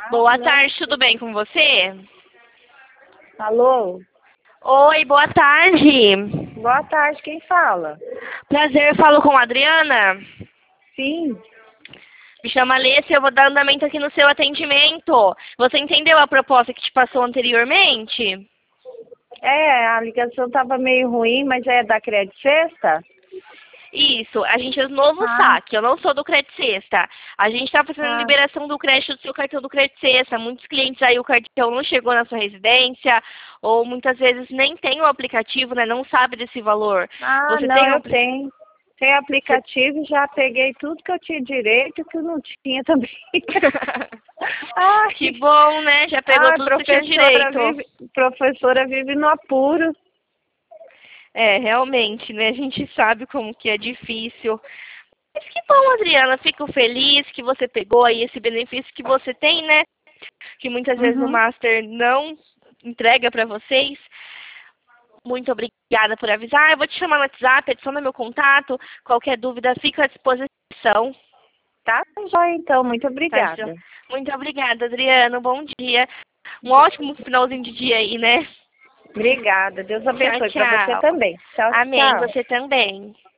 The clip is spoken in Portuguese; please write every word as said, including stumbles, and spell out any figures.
Boa tarde, tudo bem com você? Alô? Oi, boa tarde. Boa tarde, quem fala? Prazer, falo com a Adriana. Sim. Me chama Alessia, eu vou dar andamento aqui no seu atendimento. Você entendeu a proposta que te passou anteriormente? É, a ligação estava meio ruim, mas é da Crédito Sexta? Isso, a gente é do novo Ah. saque, eu não sou do Crédito Sexta. A gente está fazendo Ah. liberação do crédito do seu cartão do Crédito Sexta. Muitos clientes aí o cartão não chegou na sua residência, ou muitas vezes nem tem o aplicativo, né? Não sabe desse valor. Ah, Você não, tem um eu apli- tenho. Tem aplicativo, já peguei tudo que eu tinha direito e que eu não tinha também. Ai, Que bom, né? Já pegou ai, tudo que você tinha professora direito. vive, professora vive no apuro. É, realmente, né? A gente sabe como que é difícil. Mas que bom, Adriana. Fico feliz que você pegou aí esse benefício que você tem, né? Que muitas vezes o Uhum. Master não entrega para vocês. Muito obrigada por avisar. Eu vou te chamar no WhatsApp, adiciona meu contato. Qualquer dúvida, fico à disposição. Tá, joia, então. Muito Tá, Jo? obrigada. Muito obrigada, Adriana. Um bom dia. Um ótimo finalzinho de dia aí, né? Obrigada. Deus Tchau, abençoe para você tchau. também. Tchau, Amém. tchau. Você também.